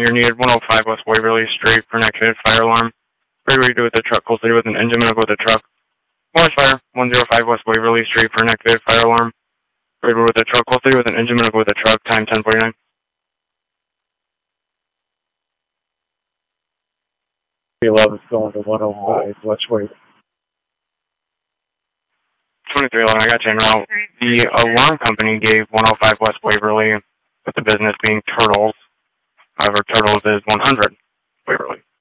you're needed 105 West Waverly Street for an activated fire alarm. Ready to with the truck closely with an engine medical with the truck. Morris Fire, 105 West Waverly Street for an activated fire alarm. Ready with the truck closely with an engine medical with the truck, time 10:49. P11 going to 105 West Waverly. 2311, I got you en route. The alarm company gave 105 West Waverly, with the business being Turtles. However, Turtles is 100 Waverly.